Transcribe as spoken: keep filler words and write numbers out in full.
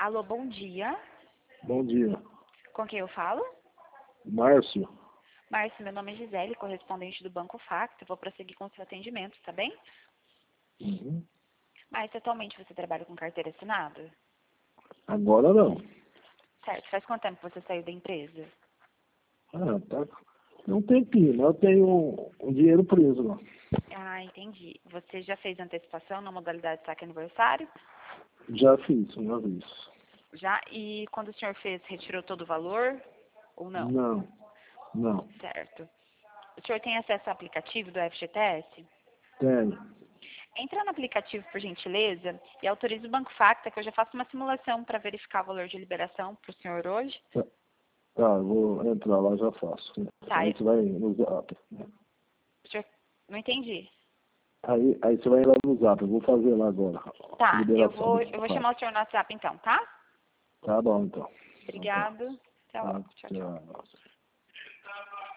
Alô, bom dia. Bom dia. Com quem eu falo? Márcio. Márcio, meu nome é Gisele, correspondente do Banco Facto. Vou prosseguir com o seu atendimento, tá bem? Uhum. Márcio, atualmente você trabalha com carteira assinada? Agora não. Certo. Faz quanto tempo você saiu da empresa? Ah, tá. Não tem tempinho, mas eu tenho um, um dinheiro preso lá. Ah, entendi. Você já fez antecipação na modalidade saque aniversário? Já fiz uma vez. Já? E quando o senhor fez, retirou todo o valor ou não? Não, não. Certo. O senhor tem acesso ao aplicativo do F G T S? Tenho. Entra no aplicativo, por gentileza, e autorize o Banco Facta, que eu já faço uma simulação para verificar o valor de liberação para o senhor hoje. Tá, tá, eu vou entrar lá, já faço. Tá, Aí eu- você vai no zap. o senhor... Não entendi. Aí, aí você vai lá no zap, eu vou fazer lá agora. Tá, eu Liberação vou, do eu vou fato. chamar o senhor no WhatsApp então, tá? Tá bom, então. Então tá. Obrigado. Até Tá, logo. Tchau, tchau. tchau.